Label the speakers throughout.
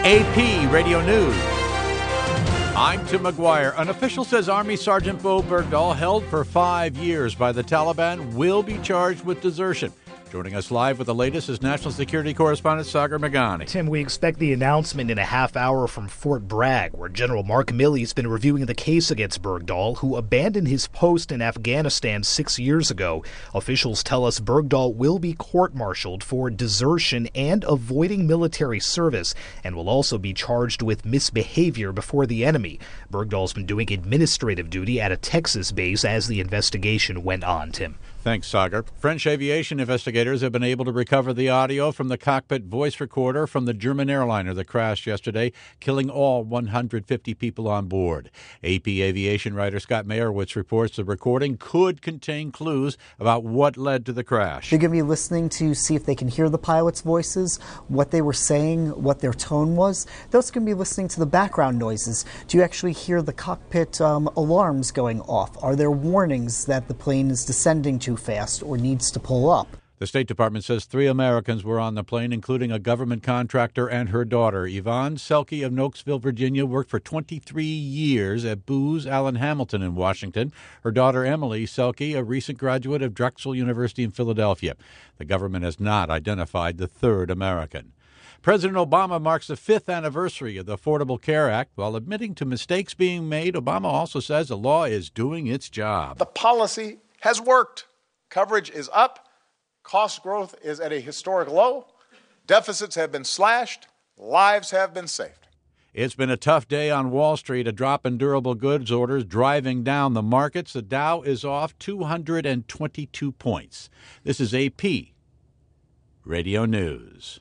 Speaker 1: AP Radio News. I'm Tim McGuire. An official says Army Sergeant Bo Bergdahl, held for 5 years by the Taliban, will be charged with desertion. Joining us live with the latest is National Security Correspondent Sagar Meghani.
Speaker 2: Tim, we expect the announcement in a half hour from Fort Bragg, where General Mark Milley has been reviewing the case against Bergdahl, who abandoned his post in Afghanistan 6 years ago. Officials tell us Bergdahl will be court-martialed for desertion and avoiding military service, and will also be charged with misbehavior before the enemy. Bergdahl's been doing administrative duty at a Texas base as the investigation went on, Tim.
Speaker 1: Thanks, Sagar. French aviation investigators have been able to recover the audio from the cockpit voice recorder from the German airliner that crashed yesterday, killing all 150 people on board. AP aviation writer Scott Mayerowitz reports the recording could contain clues about what led to the crash.
Speaker 3: They're going to be listening to see if they can hear the pilots' voices, what they were saying, what their tone was. They're also going to be listening to the background noises. Do you actually hear the cockpit alarms going off? Are there warnings that the plane is descending too fast or needs to pull up?
Speaker 1: The State Department says 3 Americans were on the plane, including a government contractor and her daughter. Yvonne Selke of Nokesville, Virginia, worked for 23 years at Booz Allen Hamilton in Washington. Her daughter, Emily Selke, a recent graduate of Drexel University in Philadelphia. The government has not identified the third American. President Obama marks the 5th anniversary of the Affordable Care Act. While admitting to mistakes being made, Obama also says the law is doing its job.
Speaker 4: The policy has worked. Coverage is up. Cost growth is at a historic low. Deficits have been slashed. Lives have been saved.
Speaker 1: It's been a tough day on Wall Street. A drop in durable goods orders driving down the markets. The Dow is off 222 points. This is AP Radio News.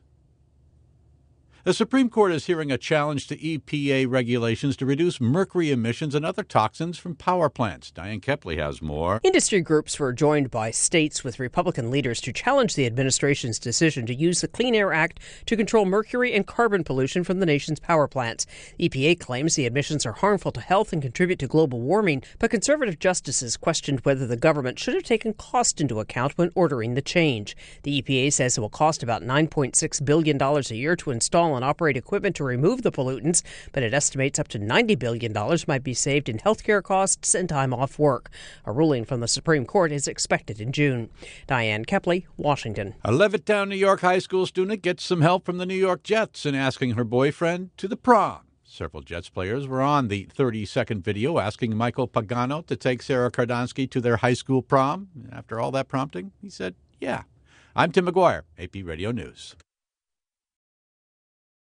Speaker 1: The Supreme Court is hearing a challenge to EPA regulations to reduce mercury emissions and other toxins from power plants. Diane Kepley has more.
Speaker 5: Industry groups were joined by states with Republican leaders to challenge the administration's decision to use the Clean Air Act to control mercury and carbon pollution from the nation's power plants. EPA claims the emissions are harmful to health and contribute to global warming, but conservative justices questioned whether the government should have taken cost into account when ordering the change. The EPA says it will cost about $9.6 billion a year to install and operate equipment to remove the pollutants, but it estimates up to $90 billion might be saved in healthcare costs and time off work. A ruling from the Supreme Court is expected in June. Diane Kepley, Washington.
Speaker 1: A Levittown, New York high school student gets some help from the New York Jets in asking her boyfriend to the prom. Several Jets players were on the 30-second video asking Michael Pagano to take Sarah Kardonsky to their high school prom. After all that prompting, he said, yeah. I'm Tim McGuire, AP Radio News.